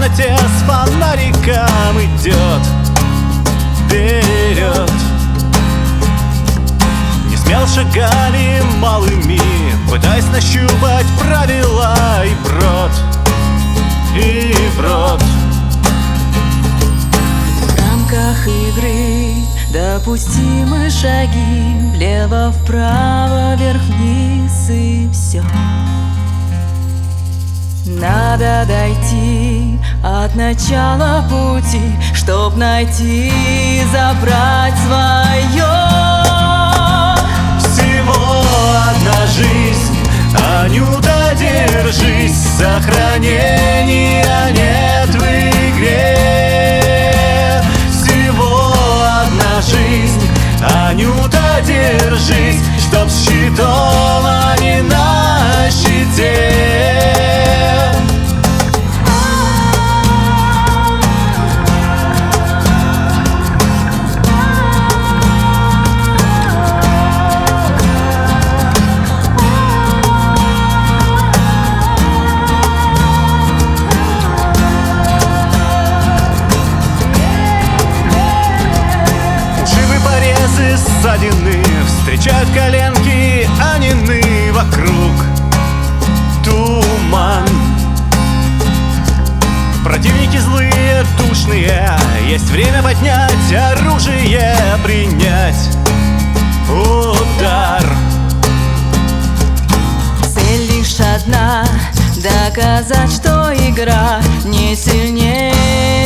темноте с фонариком идет вперед. Не смел шагами малыми, пытаясь нащупать правила и брод, и брод. В рамках игры допустимы шаги влево-вправо, вверх-вниз и все. Надо дойти от начала пути, чтоб найти и забрать свое. Всего одна жизнь, Анюта, держись, сохранения нет в игре. Всего одна жизнь, Анюта, держись, чтоб с щитом, а не на щите. Ссадины встречают коленки, анины, вокруг туман. Противники злые, душные, есть время поднять оружие, принять удар. Цель лишь одна — доказать, что игра не сильнее